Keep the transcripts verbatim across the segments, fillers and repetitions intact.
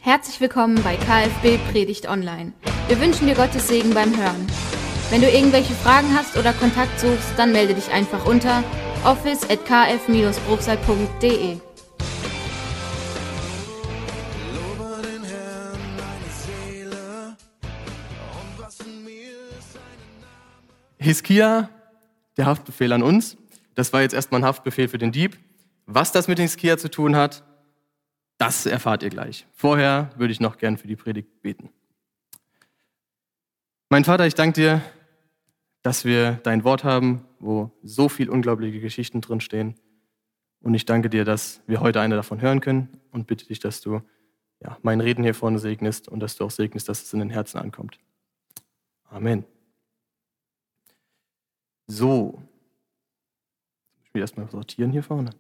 Herzlich willkommen bei K F B Predigt Online. Wir wünschen dir Gottes Segen beim Hören. Wenn du irgendwelche Fragen hast oder Kontakt suchst, dann melde dich einfach unter office at k f dash bruchsal punkt d e. Hiskia, der Haftbefehl an uns. Das war jetzt erstmal ein Haftbefehl für den Dieb. Was das mit Hiskia zu tun hat, das erfahrt ihr gleich. Vorher würde ich noch gern für die Predigt beten. Mein Vater, ich danke dir, dass wir dein Wort haben, wo so viel unglaubliche Geschichten drinstehen. Und ich danke dir, dass wir heute eine davon hören können und bitte dich, dass du ja, mein Reden hier vorne segnest und dass du auch segnest, dass es in den Herzen ankommt. Amen. So, ich will erstmal sortieren hier vorne.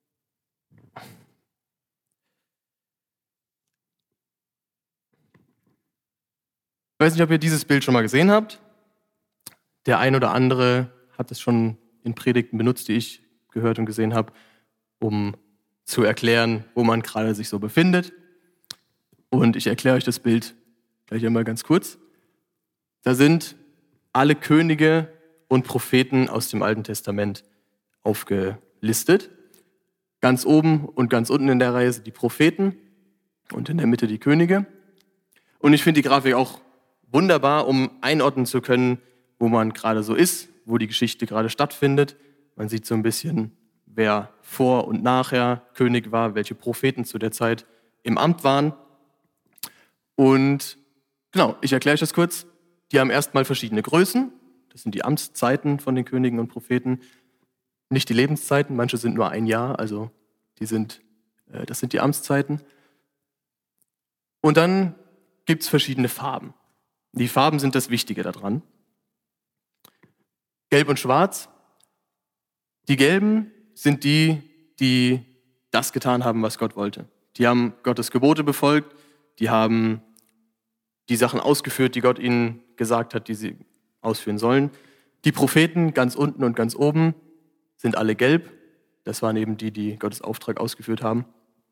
Ich weiß nicht, ob ihr dieses Bild schon mal gesehen habt. Der ein oder andere hat es schon in Predigten benutzt, die ich gehört und gesehen habe, um zu erklären, wo man gerade sich so befindet. Und ich erkläre euch das Bild gleich einmal ganz kurz. Da sind alle Könige und Propheten aus dem Alten Testament aufgelistet. Ganz oben und ganz unten in der Reihe sind die Propheten und in der Mitte die Könige. Und ich finde die Grafik auch wunderbar, um einordnen zu können, wo man gerade so ist, wo die Geschichte gerade stattfindet. Man sieht so ein bisschen, wer vor und nachher König war, welche Propheten zu der Zeit im Amt waren. Und genau, ich erkläre euch das kurz. Die haben erstmal verschiedene Größen. Das sind die Amtszeiten von den Königen und Propheten. Nicht die Lebenszeiten, manche sind nur ein Jahr, also die sind, äh, das sind die Amtszeiten. Und dann gibt es verschiedene Farben. Die Farben sind das Wichtige daran. Gelb und Schwarz. Die Gelben sind die, die das getan haben, was Gott wollte. Die haben Gottes Gebote befolgt, die haben die Sachen ausgeführt, die Gott ihnen gesagt hat, die sie ausführen sollen. Die Propheten ganz unten und ganz oben sind alle gelb. Das waren eben die, die Gottes Auftrag ausgeführt haben.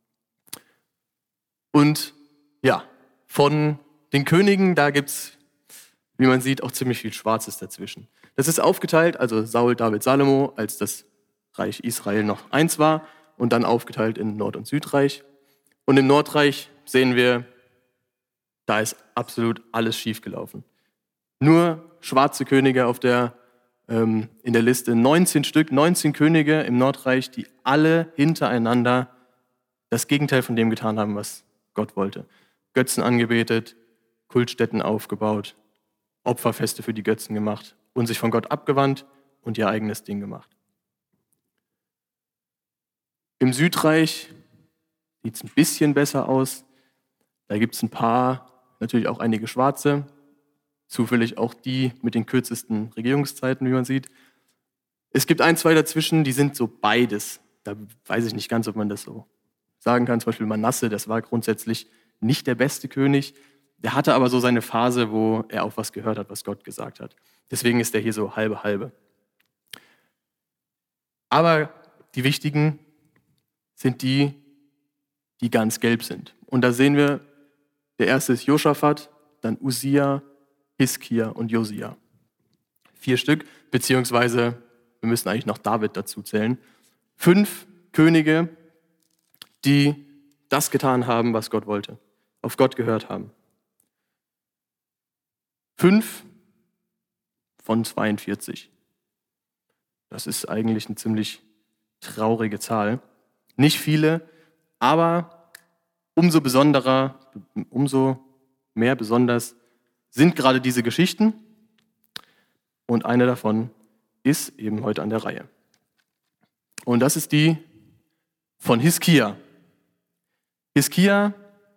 Und ja, von den Königen, da gibt es, wie man sieht, auch ziemlich viel Schwarzes dazwischen. Das ist aufgeteilt, also Saul, David, Salomo, als das Reich Israel noch eins war, und dann aufgeteilt in Nord- und Südreich. Und im Nordreich sehen wir, da ist absolut alles schiefgelaufen. Nur schwarze Könige auf der, ähm, in der Liste, neunzehn Stück, neunzehn Könige im Nordreich, die alle hintereinander das Gegenteil von dem getan haben, was Gott wollte. Götzen angebetet, Kultstätten aufgebaut, Opferfeste für die Götzen gemacht und sich von Gott abgewandt und ihr eigenes Ding gemacht. Im Südreich sieht es ein bisschen besser aus. Da gibt es ein paar, natürlich auch einige Schwarze, zufällig auch die mit den kürzesten Regierungszeiten, wie man sieht. Es gibt ein, zwei dazwischen, die sind so beides. Da weiß ich nicht ganz, ob man das so sagen kann. Zum Beispiel Manasse, das war grundsätzlich nicht der beste König. Der hatte aber so seine Phase, wo er auf was gehört hat, was Gott gesagt hat. Deswegen ist er hier so halbe halbe. Aber die wichtigen sind die, die ganz gelb sind. Und da sehen wir, der erste ist Josaphat, dann Usia, Hiskia und Josia. Vier Stück, beziehungsweise wir müssen eigentlich noch David dazu zählen. Fünf Könige, die das getan haben, was Gott wollte, auf Gott gehört haben. Fünf von zweiundvierzig. Das ist eigentlich eine ziemlich traurige Zahl. Nicht viele, aber umso besonderer, umso mehr besonders sind gerade diese Geschichten. Und eine davon ist eben heute an der Reihe. Und das ist die von Hiskia. Hiskia,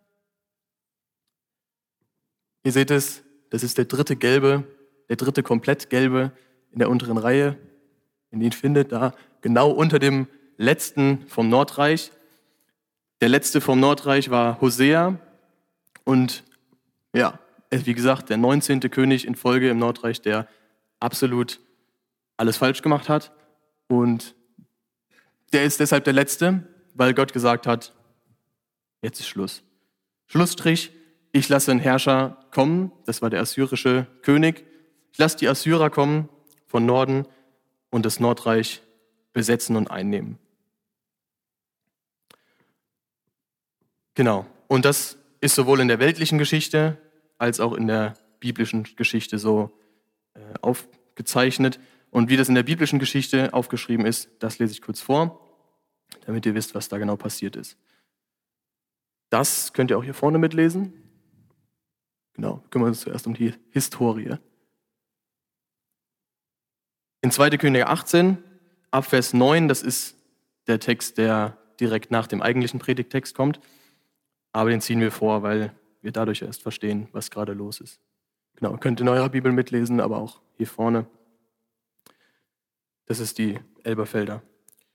ihr seht es, das ist der dritte gelbe, der dritte komplett gelbe in der unteren Reihe. Wenn ihr ihn findet, da genau unter dem letzten vom Nordreich. Der letzte vom Nordreich war Hosea. Und ja, wie gesagt, der neunzehnte König in Folge im Nordreich, der absolut alles falsch gemacht hat. Und der ist deshalb der letzte, weil Gott gesagt hat, jetzt ist Schluss. Schlussstrich, ich lasse einen Herrscher kommen, das war der assyrische König. Ich lasse die Assyrer kommen von Norden und das Nordreich besetzen und einnehmen. Genau, und das ist sowohl in der weltlichen Geschichte als auch in der biblischen Geschichte so äh, aufgezeichnet. Und wie das in der biblischen Geschichte aufgeschrieben ist, das lese ich kurz vor, damit ihr wisst, was da genau passiert ist. Das könnt ihr auch hier vorne mitlesen. Genau, wir kümmern uns zuerst um die Historie. In zweiter Könige achtzehn, ab Vers neun, das ist der Text, der direkt nach dem eigentlichen Predigttext kommt. Aber den ziehen wir vor, weil wir dadurch erst verstehen, was gerade los ist. Genau, könnt ihr in eurer Bibel mitlesen, aber auch hier vorne. Das ist die Elberfelder.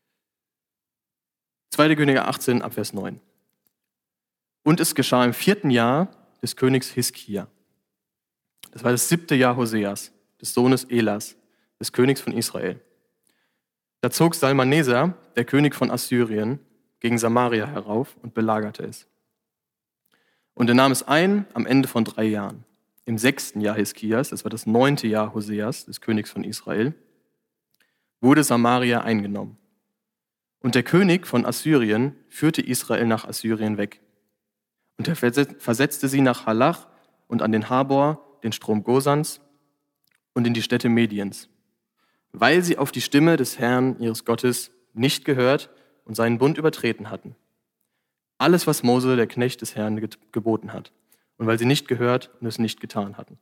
zweiter Könige achtzehn, ab Vers neun. Und es geschah im vierten Jahr des Königs Hiskia. Das war das siebte Jahr Hoseas, des Sohnes Elas, des Königs von Israel. Da zog Salmaneser, der König von Assyrien, gegen Samaria herauf und belagerte es. Und er nahm es ein am Ende von drei Jahren. Im sechsten Jahr Hiskias, das war das neunte Jahr Hoseas, des Königs von Israel, wurde Samaria eingenommen. Und der König von Assyrien führte Israel nach Assyrien weg. Und er versetzte sie nach Halach und an den Habor, den Strom Gosans und in die Städte Mediens, weil sie auf die Stimme des Herrn, ihres Gottes, nicht gehört und seinen Bund übertreten hatten. Alles, was Mose, der Knecht des Herrn, geboten hat. Und weil sie nicht gehört und es nicht getan hatten.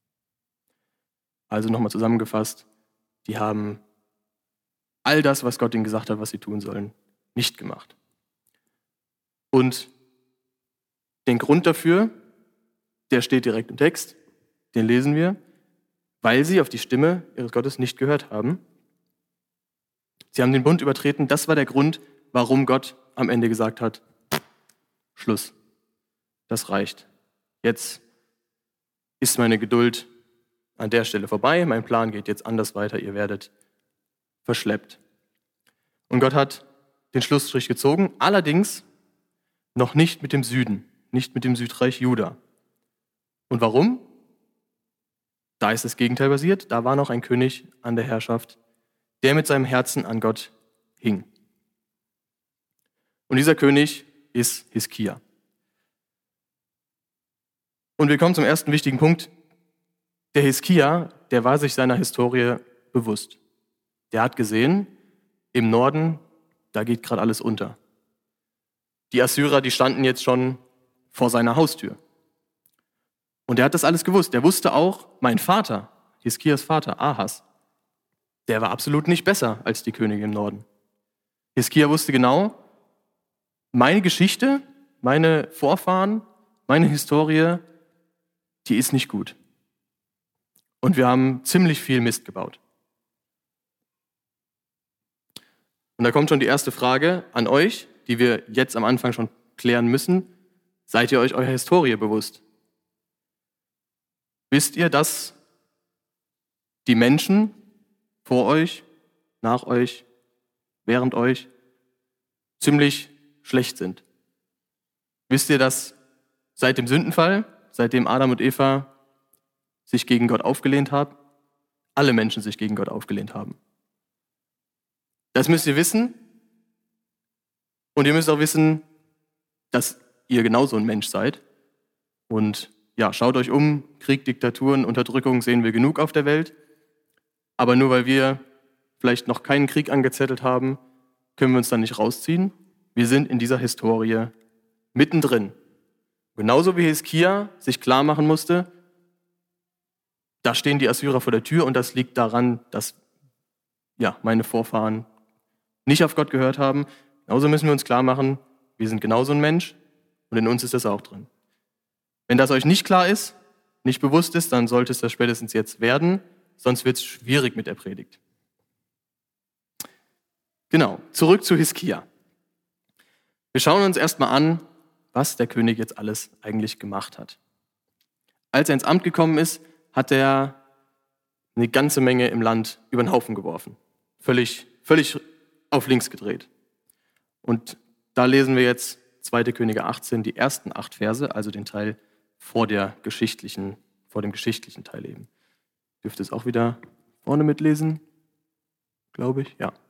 Also nochmal zusammengefasst, die haben all das, was Gott ihnen gesagt hat, was sie tun sollen, nicht gemacht. Und den Grund dafür, der steht direkt im Text, den lesen wir, weil sie auf die Stimme ihres Gottes nicht gehört haben. Sie haben den Bund übertreten, das war der Grund, warum Gott am Ende gesagt hat, Schluss, das reicht. Jetzt ist meine Geduld an der Stelle vorbei, mein Plan geht jetzt anders weiter, ihr werdet verschleppt. Und Gott hat den Schlussstrich gezogen, allerdings noch nicht mit dem Süden, nicht mit dem Südreich Juda. Und warum? Da ist das Gegenteil passiert, da war noch ein König an der Herrschaft, der mit seinem Herzen an Gott hing. Und dieser König ist Hiskia. Und wir kommen zum ersten wichtigen Punkt. Der Hiskia, der war sich seiner Historie bewusst. Der hat gesehen, im Norden, da geht gerade alles unter. Die Assyrer, die standen jetzt schon vor seiner Haustür. Und er hat das alles gewusst. Er wusste auch, mein Vater, Hiskias Vater, Ahas, der war absolut nicht besser als die Könige im Norden. Hiskia wusste genau, meine Geschichte, meine Vorfahren, meine Historie, die ist nicht gut. Und wir haben ziemlich viel Mist gebaut. Und da kommt schon die erste Frage an euch, die wir jetzt am Anfang schon klären müssen. Seid ihr euch eurer Historie bewusst? Wisst ihr, dass die Menschen vor euch, nach euch, während euch ziemlich schlecht sind? Wisst ihr, dass seit dem Sündenfall, seitdem Adam und Eva sich gegen Gott aufgelehnt haben, alle Menschen sich gegen Gott aufgelehnt haben? Das müsst ihr wissen. Und ihr müsst auch wissen, dass ihr genauso ein Mensch seid. Und ja, schaut euch um, Krieg, Diktaturen, Unterdrückung sehen wir genug auf der Welt. Aber nur weil wir vielleicht noch keinen Krieg angezettelt haben, können wir uns dann nicht rausziehen. Wir sind in dieser Historie mittendrin. Genauso wie Hiskia sich klar machen musste, da stehen die Assyrer vor der Tür und das liegt daran, dass ja, meine Vorfahren nicht auf Gott gehört haben. Genauso müssen wir uns klar machen, wir sind genauso ein Mensch und in uns ist das auch drin. Wenn das euch nicht klar ist, nicht bewusst ist, dann sollte es das spätestens jetzt werden, sonst wird es schwierig mit der Predigt. Genau, zurück zu Hiskia. Wir schauen uns erstmal an, was der König jetzt alles eigentlich gemacht hat. Als er ins Amt gekommen ist, hat er eine ganze Menge im Land über den Haufen geworfen. Völlig, völlig auf links gedreht. Und da lesen wir jetzt zweite Könige achtzehn, die ersten acht Verse, also den Teil vor der geschichtlichen, vor dem geschichtlichen Teil eben. Dürft ihr es auch wieder vorne mitlesen, glaube ich, ja.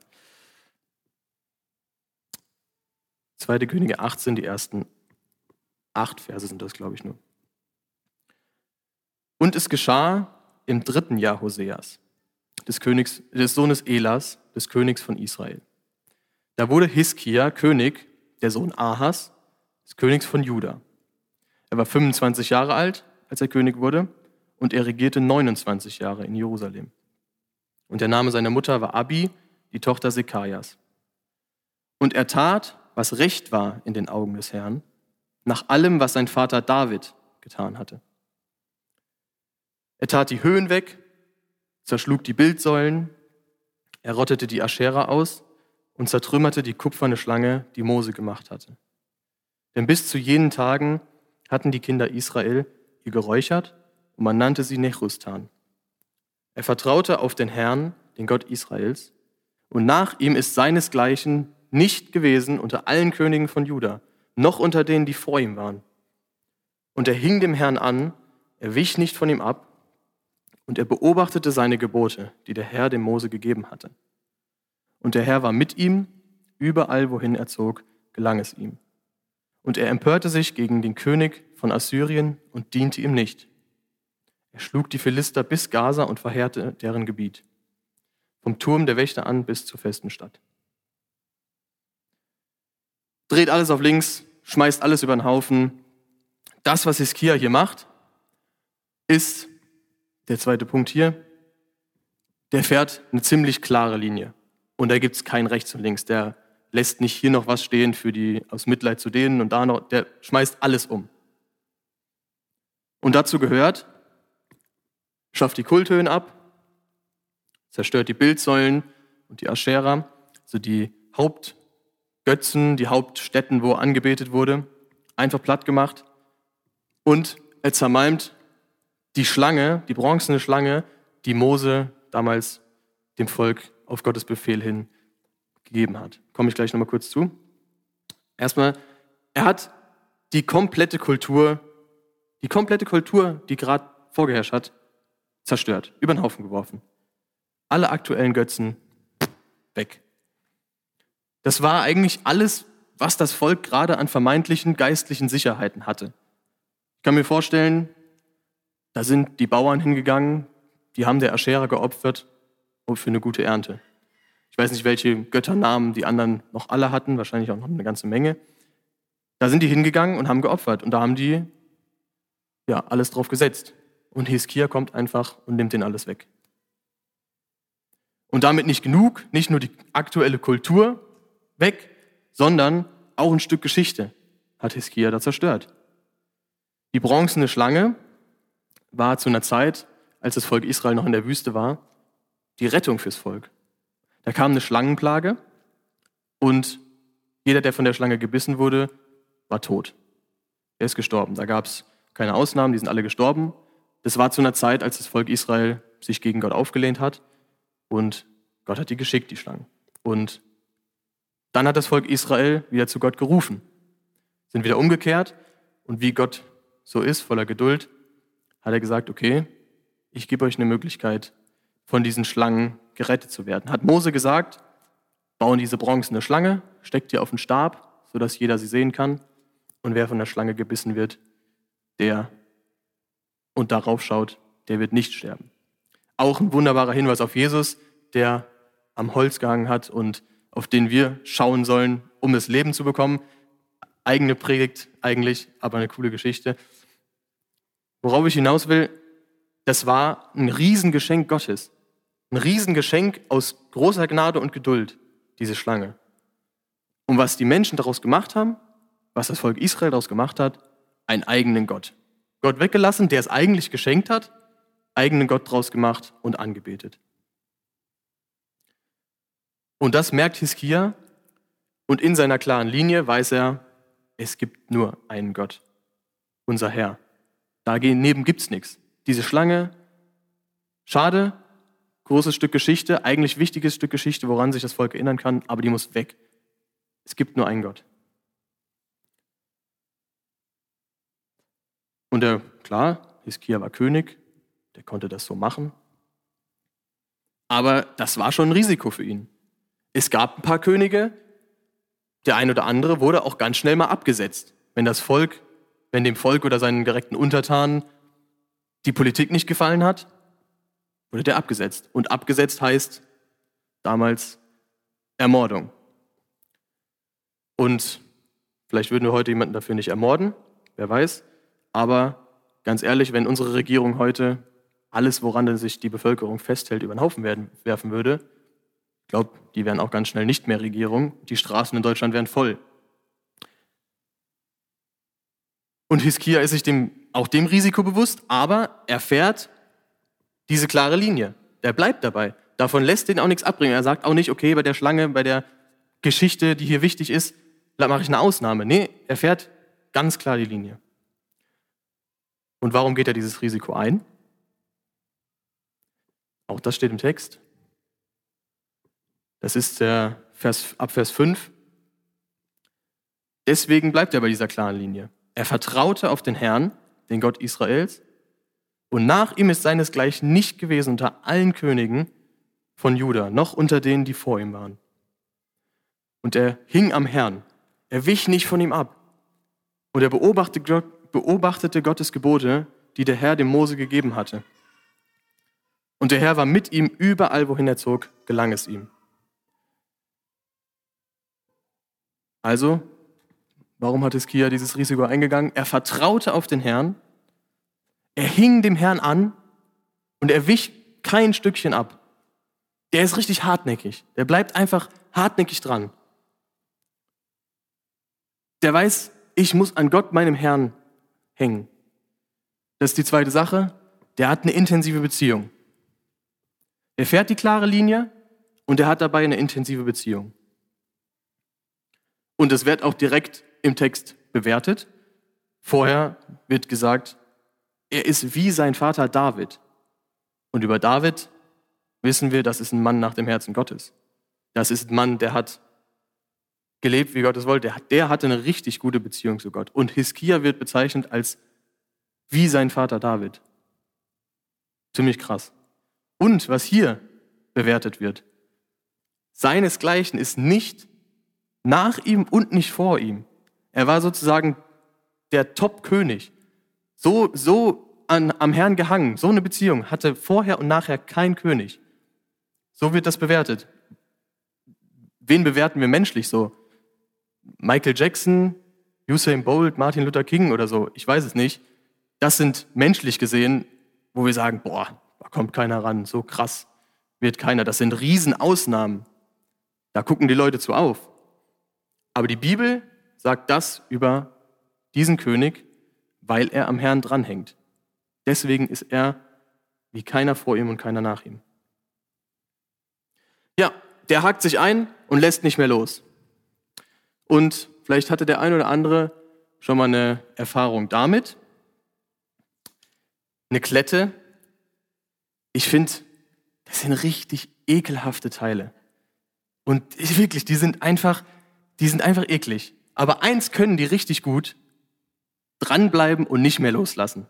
zweite Könige achtzehn, die ersten acht Verse sind das, glaube ich, nur. Und es geschah im dritten Jahr Hoseas, des Königs, des Sohnes Elas, des Königs von Israel. Da wurde Hiskia König, der Sohn Ahas, des Königs von Juda. Er war fünfundzwanzig Jahre alt, als er König wurde, und er regierte neunundzwanzig Jahre in Jerusalem. Und der Name seiner Mutter war Abi, die Tochter Sekajas. Und er tat, was recht war in den Augen des Herrn, nach allem, was sein Vater David getan hatte. Er tat die Höhen weg, zerschlug die Bildsäulen, er rottete die Aschera aus und zertrümmerte die kupferne Schlange, die Mose gemacht hatte. Denn bis zu jenen Tagen hatten die Kinder Israel ihr geräuchert und man nannte sie Nechustan. Er vertraute auf den Herrn, den Gott Israels, und nach ihm ist seinesgleichen nicht gewesen unter allen Königen von Juda, noch unter denen, die vor ihm waren. Und er hing dem Herrn an, er wich nicht von ihm ab, und er beobachtete seine Gebote, die der Herr dem Mose gegeben hatte. Und der Herr war mit ihm, überall wohin er zog, gelang es ihm. Und er empörte sich gegen den König von Assyrien und diente ihm nicht. Er schlug die Philister bis Gaza und verheerte deren Gebiet, vom Turm der Wächter an bis zur festen Stadt. Dreht alles auf links, schmeißt alles über den Haufen. Das, was Hiskia hier macht, ist, der zweite Punkt hier, der fährt eine ziemlich klare Linie. Und da gibt es kein Rechts und Links. Der lässt nicht hier noch was stehen für die aus Mitleid zu denen und da noch. Der schmeißt alles um. Und dazu gehört, schafft die Kulthöhen ab, zerstört die Bildsäulen und die Aschera, also die Hauptgötzen, die Hauptstätten, wo angebetet wurde, einfach platt gemacht. Und er zermalmt die Schlange, die bronzene Schlange, die Mose damals dem Volk auf Gottes Befehl hin gegeben hat. Komme ich gleich nochmal kurz zu. Erstmal, er hat die komplette Kultur, die komplette Kultur, die gerade vorgeherrscht hat, zerstört, über den Haufen geworfen. Alle aktuellen Götzen weg. Das war eigentlich alles, was das Volk gerade an vermeintlichen geistlichen Sicherheiten hatte. Ich kann mir vorstellen, da sind die Bauern hingegangen, die haben der Aschera geopfert für eine gute Ernte. Ich weiß nicht, welche Götternamen die anderen noch alle hatten, wahrscheinlich auch noch eine ganze Menge. Da sind die hingegangen und haben geopfert und da haben die ja alles drauf gesetzt. Und Hiskia kommt einfach und nimmt denen alles weg. Und damit nicht genug, nicht nur die aktuelle Kultur weg, sondern auch ein Stück Geschichte hat Hiskia da zerstört. Die bronzene Schlange war zu einer Zeit, als das Volk Israel noch in der Wüste war, die Rettung fürs Volk. Da kam eine Schlangenplage und jeder, der von der Schlange gebissen wurde, war tot. Er ist gestorben. Da gab es keine Ausnahmen, die sind alle gestorben. Das war zu einer Zeit, als das Volk Israel sich gegen Gott aufgelehnt hat und Gott hat die geschickt, die Schlangen. Und dann hat das Volk Israel wieder zu Gott gerufen, sind wieder umgekehrt und wie Gott so ist, voller Geduld, hat er gesagt, okay, ich gebe euch eine Möglichkeit, von diesen Schlangen gerettet zu werden. Hat Mose gesagt, bauen diese bronzene Schlange, steckt ihr auf den Stab, sodass jeder sie sehen kann. Und wer von der Schlange gebissen wird, der und darauf schaut, der wird nicht sterben. Auch ein wunderbarer Hinweis auf Jesus, der am Holz gehangen hat und auf den wir schauen sollen, um das Leben zu bekommen. Eigene Predigt eigentlich, aber eine coole Geschichte. Worauf ich hinaus will, das war ein Riesengeschenk Gottes. Ein Riesengeschenk aus großer Gnade und Geduld, diese Schlange. Und was die Menschen daraus gemacht haben, was das Volk Israel daraus gemacht hat, einen eigenen Gott. Gott weggelassen, der es eigentlich geschenkt hat, eigenen Gott daraus gemacht und angebetet. Und das merkt Hiskia und in seiner klaren Linie weiß er, es gibt nur einen Gott, unser Herr. Daneben gibt es nichts. Diese Schlange, schade, großes Stück Geschichte, eigentlich wichtiges Stück Geschichte, woran sich das Volk erinnern kann, aber die muss weg. Es gibt nur einen Gott. Und der, klar, Hiskia war König, der konnte das so machen. Aber das war schon ein Risiko für ihn. Es gab ein paar Könige, der ein oder andere wurde auch ganz schnell mal abgesetzt. Wenn das Volk, wenn dem Volk oder seinen gerechten Untertanen die Politik nicht gefallen hat, wurde der abgesetzt. Und abgesetzt heißt damals Ermordung. Und vielleicht würden wir heute jemanden dafür nicht ermorden, wer weiß. Aber ganz ehrlich, wenn unsere Regierung heute alles, woran sich die Bevölkerung festhält, über den Haufen werden, werfen würde, ich glaube, die wären auch ganz schnell nicht mehr Regierung. Die Straßen in Deutschland wären voll. Und Hiskia ist sich dem, auch dem Risiko bewusst, aber er fährt diese klare Linie. Der bleibt dabei. Davon lässt ihn auch nichts abbringen. Er sagt auch nicht, okay, bei der Schlange, bei der Geschichte, die hier wichtig ist, da mache ich eine Ausnahme. Nee, er fährt ganz klar die Linie. Und warum geht er dieses Risiko ein? Auch das steht im Text. Das ist der Vers, ab Vers fünf. Deswegen bleibt er bei dieser klaren Linie. Er vertraute auf den Herrn, den Gott Israels, und nach ihm ist seinesgleichen nicht gewesen unter allen Königen von Juda, noch unter denen, die vor ihm waren. Und er hing am Herrn. Er wich nicht von ihm ab. Und er beobachtete, beobachtete Gottes Gebote, die der Herr dem Mose gegeben hatte. Und der Herr war mit ihm überall, wohin er zog, gelang es ihm. Also, warum hat Hiskia dieses Risiko eingegangen? Er vertraute auf den Herrn, er hing dem Herrn an und er wich kein Stückchen ab. Der ist richtig hartnäckig. Der bleibt einfach hartnäckig dran. Der weiß, ich muss an Gott, meinem Herrn, hängen. Das ist die zweite Sache. Der hat eine intensive Beziehung. Er fährt die klare Linie und er hat dabei eine intensive Beziehung. Und es wird auch direkt im Text bewertet. Vorher wird gesagt, er ist wie sein Vater David. Und über David wissen wir, das ist ein Mann nach dem Herzen Gottes. Das ist ein Mann, der hat gelebt, wie Gott es wollte. Der, hat, der hatte eine richtig gute Beziehung zu Gott. Und Hiskia wird bezeichnet als wie sein Vater David. Ziemlich krass. Und was hier bewertet wird, seinesgleichen ist nicht nach ihm und nicht vor ihm. Er war sozusagen der Top-König. So, so an, am Herrn gehangen, so eine Beziehung hatte vorher und nachher kein König. So wird das bewertet. Wen bewerten wir menschlich so? Michael Jackson, Usain Bolt, Martin Luther King oder so? Ich weiß es nicht. Das sind menschlich gesehen, wo wir sagen, boah, da kommt keiner ran, so krass wird keiner. Das sind Riesenausnahmen. Da gucken die Leute zu auf. Aber die Bibel sagt das über diesen König, weil er am Herrn dranhängt. Deswegen ist er wie keiner vor ihm und keiner nach ihm. Ja, der hakt sich ein und lässt nicht mehr los. Und vielleicht hatte der ein oder andere schon mal eine Erfahrung damit. Eine Klette. Ich finde, das sind richtig ekelhafte Teile. Und wirklich, die sind einfach, die sind einfach eklig. Aber eins können die richtig gut: dranbleiben und nicht mehr loslassen.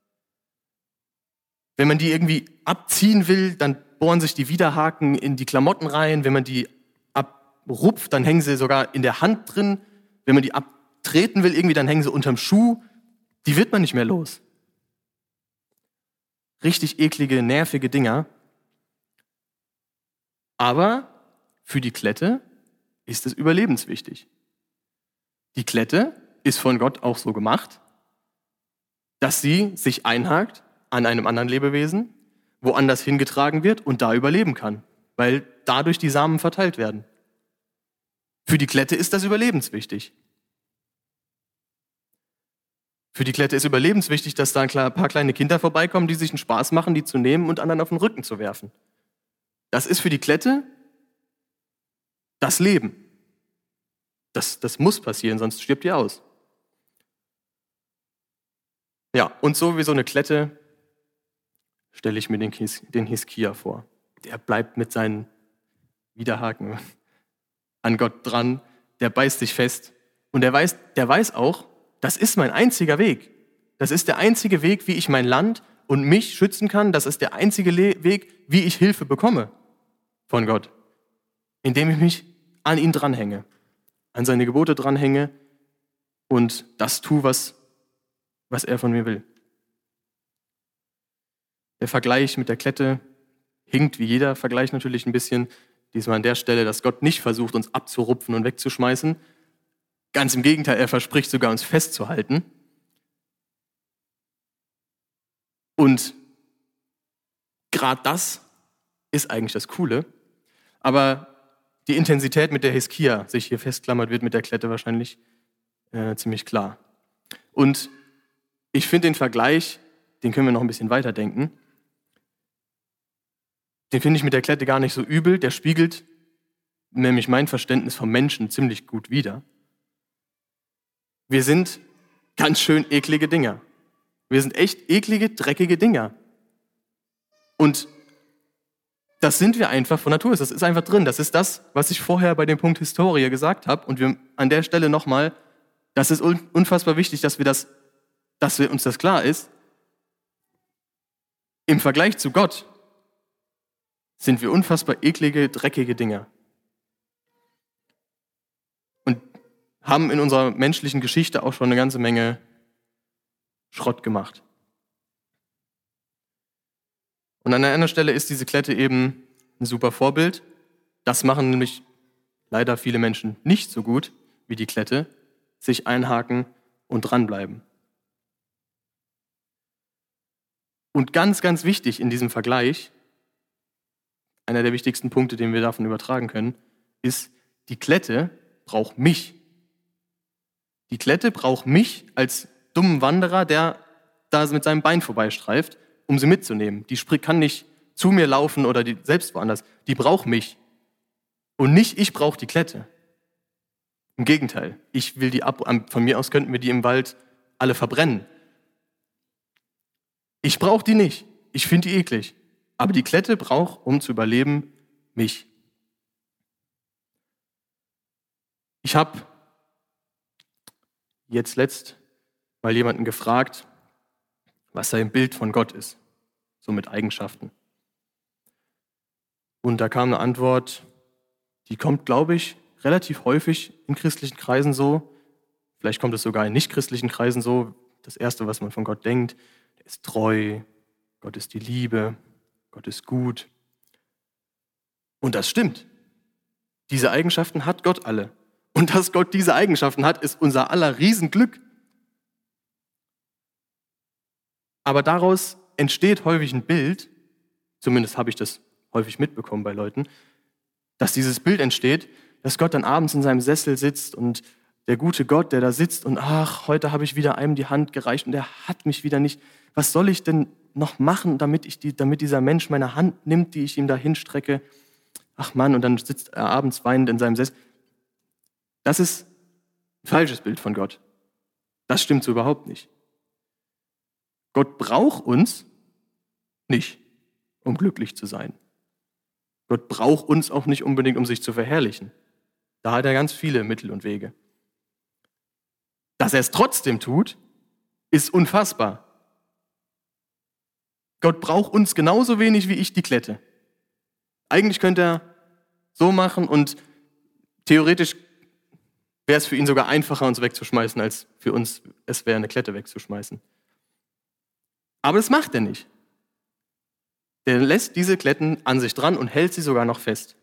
Wenn man die irgendwie abziehen will, dann bohren sich die Widerhaken in die Klamotten rein. Wenn man die abrupft, dann hängen sie sogar in der Hand drin. Wenn man die abtreten will, irgendwie, dann hängen sie unterm Schuh. Die wird man nicht mehr los. Richtig eklige, nervige Dinger. Aber für die Klette ist es überlebenswichtig. Die Klette ist von Gott auch so gemacht, dass sie sich einhakt an einem anderen Lebewesen, woanders hingetragen wird und da überleben kann, weil dadurch die Samen verteilt werden. Für die Klette ist das überlebenswichtig. Für die Klette ist überlebenswichtig, dass da ein paar kleine Kinder vorbeikommen, die sich einen Spaß machen, die zu nehmen und anderen auf den Rücken zu werfen. Das ist für die Klette das Leben. Das, das muss passieren, sonst stirbt die aus. Ja, und so wie so eine Klette stelle ich mir den, His, den Hiskia vor. Der bleibt mit seinen Widerhaken an Gott dran, der beißt sich fest und der weiß, der weiß auch, das ist mein einziger Weg. Das ist der einzige Weg, wie ich mein Land und mich schützen kann. Das ist der einzige Le- Weg, wie ich Hilfe bekomme von Gott. Indem ich mich an ihn dranhänge, an seine Gebote dranhänge und das tue, was, was er von mir will. Der Vergleich mit der Klette hinkt wie jeder Vergleich natürlich ein bisschen. Diesmal an der Stelle, dass Gott nicht versucht, uns abzurupfen und wegzuschmeißen. Ganz im Gegenteil, er verspricht sogar, uns festzuhalten. Und gerade das ist eigentlich das Coole. Aber die Intensität, mit der Hiskia sich hier festklammert, wird mit der Klette wahrscheinlich äh, ziemlich klar. Und ich finde den Vergleich, den können wir noch ein bisschen weiterdenken, den finde ich mit der Klette gar nicht so übel. Der spiegelt nämlich mein Verständnis vom Menschen ziemlich gut wider. Wir sind ganz schön eklige Dinger. Wir sind echt eklige, dreckige Dinger. Und das sind wir einfach von Natur. Das ist einfach drin. Das ist das, was ich vorher bei dem Punkt Historie gesagt habe. Und wir an der Stelle nochmal, das ist unfassbar wichtig, dass wir, das, dass wir uns das klar ist. Im Vergleich zu Gott sind wir unfassbar eklige, dreckige Dinger. Und haben in unserer menschlichen Geschichte auch schon eine ganze Menge Schrott gemacht. Und an einer Stelle ist diese Klette eben ein super Vorbild. Das machen nämlich leider viele Menschen nicht so gut wie die Klette, sich einhaken und dranbleiben. Und ganz, ganz wichtig in diesem Vergleich, einer der wichtigsten Punkte, den wir davon übertragen können, ist, die Klette braucht mich. Die Klette braucht mich als dummen Wanderer, der da mit seinem Bein vorbeistreift, um sie mitzunehmen. Die kann nicht zu mir laufen oder die selbst woanders. Die braucht mich. Und nicht ich brauche die Klette. Im Gegenteil, ich will die ab. Von mir aus könnten wir die im Wald alle verbrennen. Ich brauche die nicht. Ich finde die eklig. Aber die Klette braucht, um zu überleben, mich. Ich habe jetzt letzt mal jemanden gefragt, was sein Bild von Gott ist, so mit Eigenschaften. Und da kam eine Antwort, die kommt, glaube ich, relativ häufig in christlichen Kreisen so. Vielleicht kommt es sogar in nicht-christlichen Kreisen so. Das Erste, was man von Gott denkt, er ist treu, Gott ist die Liebe, Gott ist gut. Und das stimmt. Diese Eigenschaften hat Gott alle. Und dass Gott diese Eigenschaften hat, ist unser aller Riesenglück. Aber daraus entsteht häufig ein Bild, zumindest habe ich das häufig mitbekommen bei Leuten, dass dieses Bild entsteht, dass Gott dann abends in seinem Sessel sitzt und der gute Gott, der da sitzt und ach, heute habe ich wieder einem die Hand gereicht und der hat mich wieder nicht. Was soll ich denn noch machen, damit, ich die, damit dieser Mensch meine Hand nimmt, die ich ihm da hinstrecke? Ach Mann, und dann sitzt er abends weinend in seinem Sessel. Das ist ein falsches Bild von Gott. Das stimmt so überhaupt nicht. Gott braucht uns nicht, um glücklich zu sein. Gott braucht uns auch nicht unbedingt, um sich zu verherrlichen. Da hat er ganz viele Mittel und Wege. Dass er es trotzdem tut, ist unfassbar. Gott braucht uns genauso wenig wie ich die Klette. Eigentlich könnte er so machen und theoretisch wäre es für ihn sogar einfacher, uns wegzuschmeißen, als für uns es wäre, eine Klette wegzuschmeißen. Aber das macht er nicht. Der lässt diese Kletten an sich dran und hält sie sogar noch fest.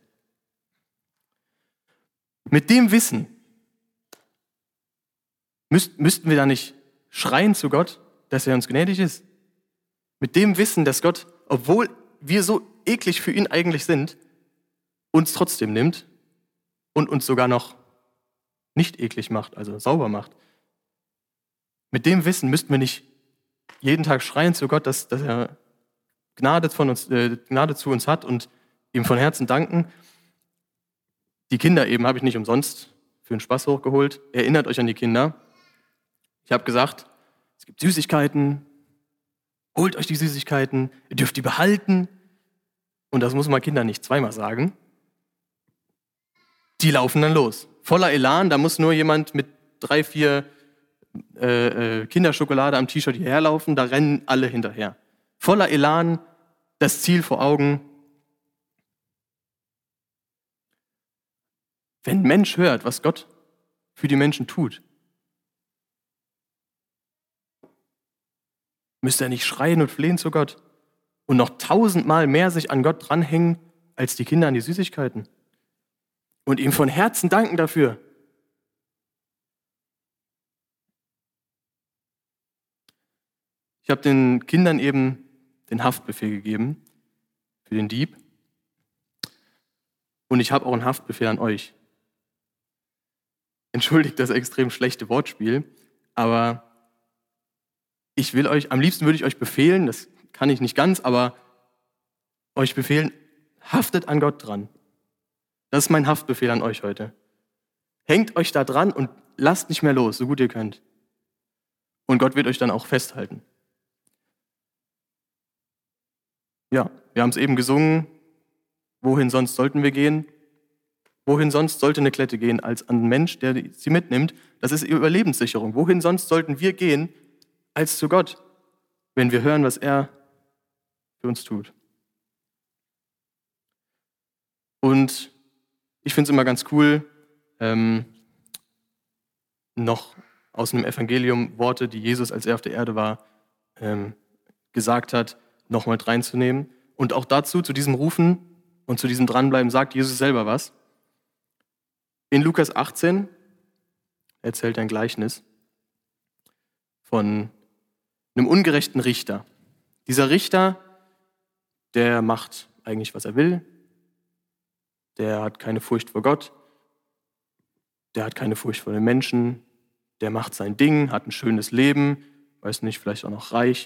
Mit dem Wissen müsst, müssten wir da nicht schreien zu Gott, dass er uns gnädig ist. Mit dem Wissen, dass Gott, obwohl wir so eklig für ihn eigentlich sind, uns trotzdem nimmt und uns sogar noch nicht eklig macht, also sauber macht. Mit dem Wissen müssten wir nicht jeden Tag schreien zu Gott, dass, dass er Gnade, von uns, äh, Gnade zu uns hat und ihm von Herzen danken. Die Kinder eben habe ich nicht umsonst für den Spaß hochgeholt. Erinnert euch an die Kinder. Ich habe gesagt, es gibt Süßigkeiten, holt euch die Süßigkeiten, ihr dürft die behalten. Und das muss man Kindern nicht zweimal sagen. Die laufen dann los. Voller Elan, da muss nur jemand mit drei, vier äh, äh, Kinderschokolade am T-Shirt hierher laufen, da rennen alle hinterher. Voller Elan, das Ziel vor Augen. Wenn ein Mensch hört, was Gott für die Menschen tut, müsste er nicht schreien und flehen zu Gott und noch tausendmal mehr sich an Gott dranhängen, als die Kinder an die Süßigkeiten. Und ihm von Herzen danken dafür. Ich habe den Kindern eben den Haftbefehl gegeben für den Dieb. Und ich habe auch einen Haftbefehl an euch. Entschuldigt das extrem schlechte Wortspiel, aber ich will euch, am liebsten würde ich euch befehlen, das kann ich nicht ganz, aber euch befehlen, haftet an Gott dran. Das ist mein Haftbefehl an euch heute. Hängt euch da dran und lasst nicht mehr los, so gut ihr könnt. Und Gott wird euch dann auch festhalten. Ja, wir haben es eben gesungen. Wohin sonst sollten wir gehen? Wohin sonst sollte eine Klette gehen als an einen Mensch, der sie mitnimmt? Das ist ihre Überlebenssicherung. Wohin sonst sollten wir gehen als zu Gott, wenn wir hören, was er für uns tut? Und ich finde es immer ganz cool, ähm, noch aus einem Evangelium Worte, die Jesus, als er auf der Erde war, ähm, gesagt hat, nochmal reinzunehmen. Und auch dazu, zu diesem Rufen und zu diesem Dranbleiben, sagt Jesus selber was. In Lukas achtzehn erzählt er ein Gleichnis von einem ungerechten Richter. Dieser Richter, der macht eigentlich, was er will. Der hat keine Furcht vor Gott. Der hat keine Furcht vor den Menschen. Der macht sein Ding, hat ein schönes Leben, weiß nicht, vielleicht auch noch reich.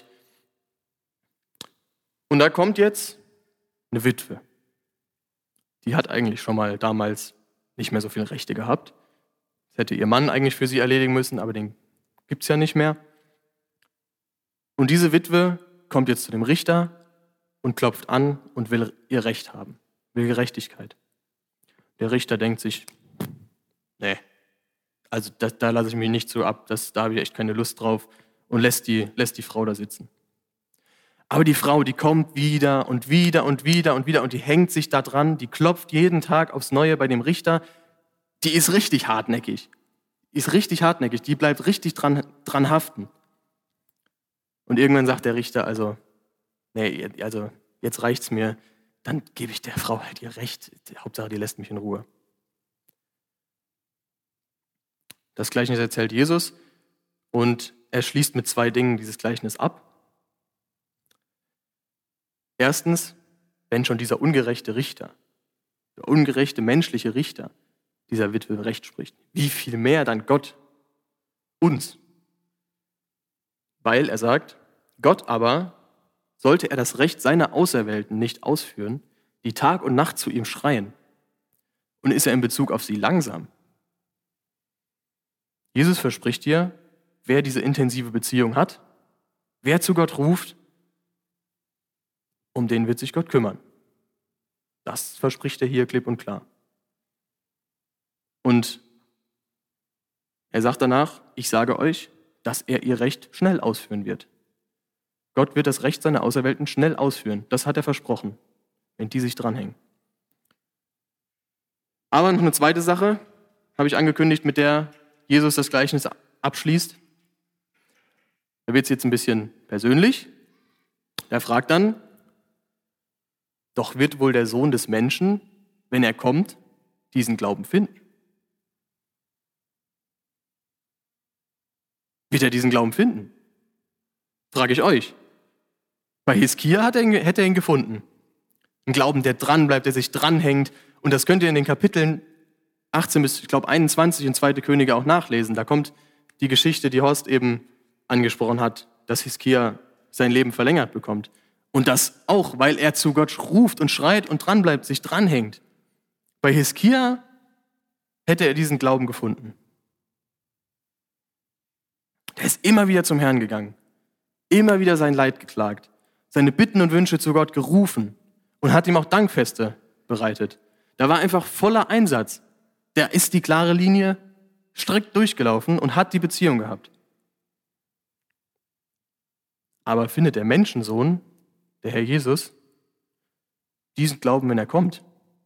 Und da kommt jetzt eine Witwe. Die hat eigentlich schon mal damals nicht mehr so viele Rechte gehabt. Das hätte ihr Mann eigentlich für sie erledigen müssen, aber den gibt es ja nicht mehr. Und diese Witwe kommt jetzt zu dem Richter und klopft an und will ihr Recht haben, will Gerechtigkeit. Der Richter denkt sich, nee, also da, da lasse ich mich nicht so ab, das, da habe ich echt keine Lust drauf und lässt die, lässt die Frau da sitzen. Aber die Frau, die kommt wieder und wieder und wieder und wieder und die hängt sich da dran, die klopft jeden Tag aufs Neue bei dem Richter. Die ist richtig hartnäckig. Die ist richtig hartnäckig, die bleibt richtig dran, dran haften. Und irgendwann sagt der Richter, also, nee, also jetzt reicht's mir, dann gebe ich der Frau halt ihr Recht. Hauptsache, die lässt mich in Ruhe. Das Gleichnis erzählt Jesus und er schließt mit zwei Dingen dieses Gleichnis ab. Erstens, wenn schon dieser ungerechte Richter, der ungerechte menschliche Richter dieser Witwe Recht spricht, wie viel mehr dann Gott uns? Weil er sagt, Gott aber, sollte er das Recht seiner Auserwählten nicht ausführen, die Tag und Nacht zu ihm schreien, und ist er in Bezug auf sie langsam? Jesus verspricht dir, wer diese intensive Beziehung hat, wer zu Gott ruft, um den wird sich Gott kümmern. Das verspricht er hier klipp und klar. Und er sagt danach, ich sage euch, dass er ihr Recht schnell ausführen wird. Gott wird das Recht seiner Auserwählten schnell ausführen. Das hat er versprochen, wenn die sich dranhängen. Aber noch eine zweite Sache habe ich angekündigt, mit der Jesus das Gleichnis abschließt. Da wird es jetzt ein bisschen persönlich. Er fragt dann, doch wird wohl der Sohn des Menschen, wenn er kommt, diesen Glauben finden? Wird er diesen Glauben finden? Frage ich euch. Bei Hiskia hat er ihn, hätte er ihn gefunden. Ein Glauben, der dranbleibt, der sich dranhängt. Und das könnt ihr in den Kapiteln achtzehn bis, ich glaube, einundzwanzig in zweite Könige auch nachlesen. Da kommt die Geschichte, die Horst eben angesprochen hat, dass Hiskia sein Leben verlängert bekommt. Und das auch, weil er zu Gott ruft und schreit und dranbleibt, sich dranhängt. Bei Hiskia hätte er diesen Glauben gefunden. Er ist immer wieder zum Herrn gegangen, immer wieder sein Leid geklagt, seine Bitten und Wünsche zu Gott gerufen und hat ihm auch Dankfeste bereitet. Da war einfach voller Einsatz. Der ist die klare Linie strikt durchgelaufen und hat die Beziehung gehabt. Aber findet der Menschensohn, der Herr Jesus, diesen Glauben, wenn er kommt?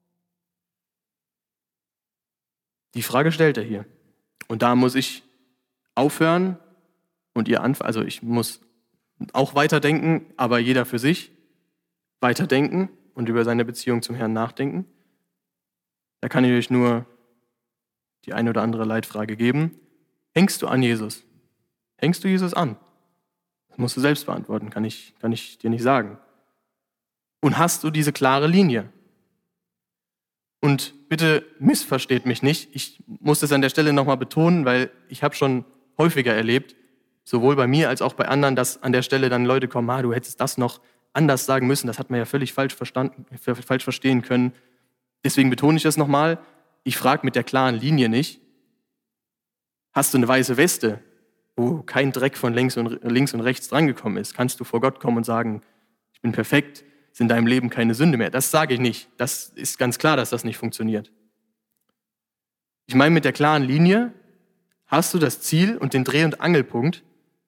Die Frage stellt er hier. Und da muss ich aufhören und ihr anfangen, also ich muss auch weiterdenken, aber jeder für sich weiterdenken und über seine Beziehung zum Herrn nachdenken. Da kann ich euch nur die eine oder andere Leitfrage geben. Hängst du an Jesus? Hängst du Jesus an? Das musst du selbst beantworten, kann ich, kann ich dir nicht sagen. Und hast du diese klare Linie? Und bitte missversteht mich nicht. Ich muss das an der Stelle nochmal betonen, weil ich habe schon häufiger erlebt, sowohl bei mir als auch bei anderen, dass an der Stelle dann Leute kommen, ah, du hättest das noch anders sagen müssen. Das hat man ja völlig falsch verstanden, falsch verstehen können. Deswegen betone ich das nochmal. Ich frage mit der klaren Linie nicht, hast du eine weiße Weste, wo kein Dreck von links und, links und rechts drangekommen ist? Kannst du vor Gott kommen und sagen, ich bin perfekt, ist in deinem Leben keine Sünde mehr? Das sage ich nicht. Das ist ganz klar, dass das nicht funktioniert. Ich meine mit der klaren Linie, hast du das Ziel und den Dreh- und Angelpunkt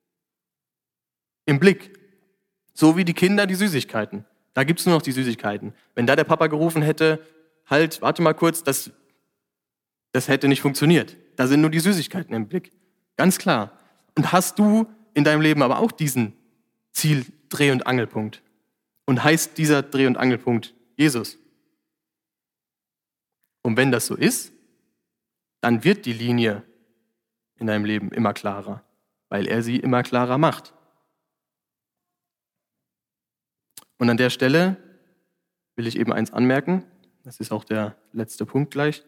im Blick. So wie die Kinder die Süßigkeiten. Da gibt es nur noch die Süßigkeiten. Wenn da der Papa gerufen hätte, halt, warte mal kurz, das, das hätte nicht funktioniert. Da sind nur die Süßigkeiten im Blick. Ganz klar. Und hast du in deinem Leben aber auch diesen Ziel, Dreh- und Angelpunkt? Und heißt dieser Dreh- und Angelpunkt Jesus? Und wenn das so ist, dann wird die Linie in deinem Leben immer klarer, weil er sie immer klarer macht. Und an der Stelle will ich eben eins anmerken, das ist auch der letzte Punkt gleich,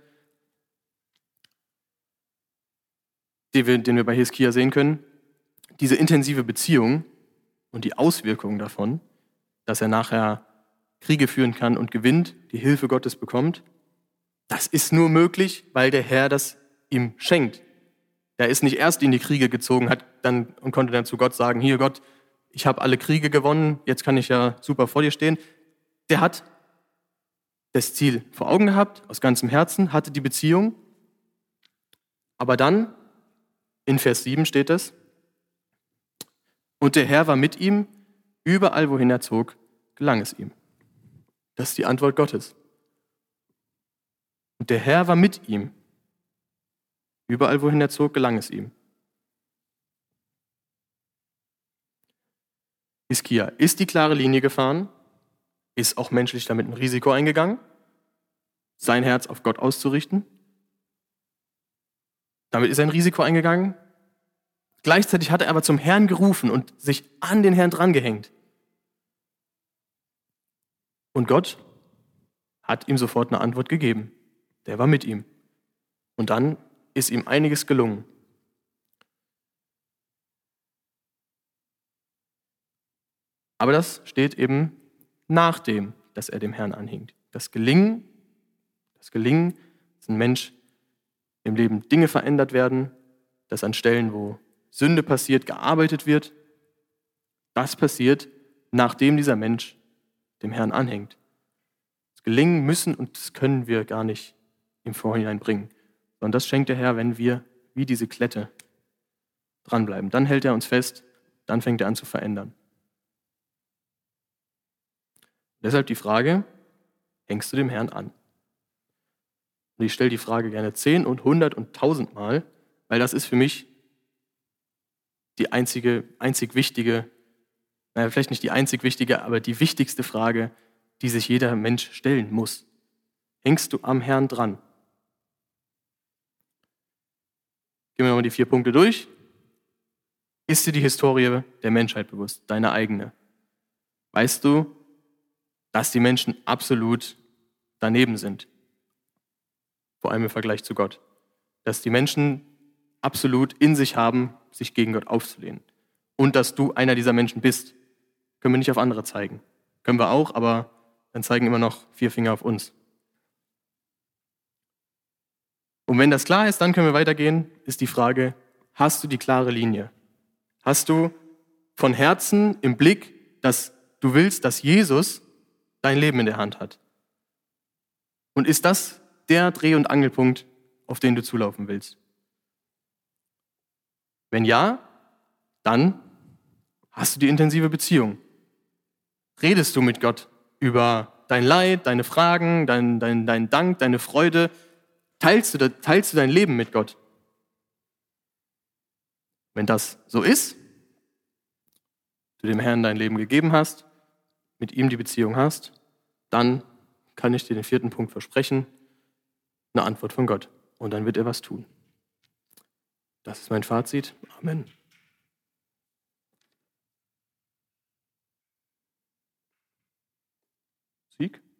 den wir, den wir bei Hiskia sehen können. Diese intensive Beziehung und die Auswirkungen davon, dass er nachher Kriege führen kann und gewinnt, die Hilfe Gottes bekommt, das ist nur möglich, weil der Herr das ihm schenkt. Er ist nicht erst in die Kriege gezogen hat dann, und konnte dann zu Gott sagen, hier Gott, ich habe alle Kriege gewonnen, jetzt kann ich ja super vor dir stehen. Der hat das Ziel vor Augen gehabt, aus ganzem Herzen, hatte die Beziehung. Aber dann, in Vers sieben steht es, und der Herr war mit ihm, überall wohin er zog, gelang es ihm. Das ist die Antwort Gottes. Und der Herr war mit ihm, überall wohin er zog, gelang es ihm. Hiskia ist die klare Linie gefahren, ist auch menschlich damit ein Risiko eingegangen, sein Herz auf Gott auszurichten. Damit ist er ein Risiko eingegangen. Gleichzeitig hat er aber zum Herrn gerufen und sich an den Herrn drangehängt. Und Gott hat ihm sofort eine Antwort gegeben. Der war mit ihm. Und dann ist ihm einiges gelungen. Aber das steht eben nachdem, dass er dem Herrn anhing. Das Gelingen, das Gelingen, dass ein Mensch im Leben Dinge verändert werden, dass an Stellen, wo Sünde passiert, gearbeitet wird, das passiert, nachdem dieser Mensch dem Herrn anhängt. Das Gelingen müssen und das können wir gar nicht im Vorhinein bringen, sondern das schenkt der Herr, wenn wir wie diese Klette dranbleiben. Dann hält er uns fest, dann fängt er an zu verändern. Deshalb die Frage, hängst du dem Herrn an? Und ich stelle die Frage gerne zehn und hundert und tausendmal, weil das ist für mich die einzige, einzig wichtige, naja, vielleicht nicht die einzig wichtige, aber die wichtigste Frage, die sich jeder Mensch stellen muss. Hängst du am Herrn dran? Gehen wir nochmal die vier Punkte durch. Ist dir die Historie der Menschheit bewusst, deine eigene? Weißt du, dass die Menschen absolut daneben sind? Vor allem im Vergleich zu Gott. Dass die Menschen absolut in sich haben, sich gegen Gott aufzulehnen. Und dass du einer dieser Menschen bist. Können wir nicht auf andere zeigen. Können wir auch, aber dann zeigen immer noch vier Finger auf uns. Und wenn das klar ist, dann können wir weitergehen, ist die Frage, hast du die klare Linie? Hast du von Herzen im Blick, dass du willst, dass Jesus dein Leben in der Hand hat? Und ist das der Dreh- und Angelpunkt, auf den du zulaufen willst? Wenn ja, dann Hast du die intensive Beziehung? Redest du mit Gott über dein Leid, deine Fragen, dein, dein, dein Dank, deine Freude? Teilst du, teilst du dein Leben mit Gott? Wenn das so ist, du dem Herrn dein Leben gegeben hast, mit ihm die Beziehung hast, dann kann ich dir den vierten Punkt versprechen, eine Antwort von Gott. Und dann wird er was tun. Das ist mein Fazit. Amen. Sieg?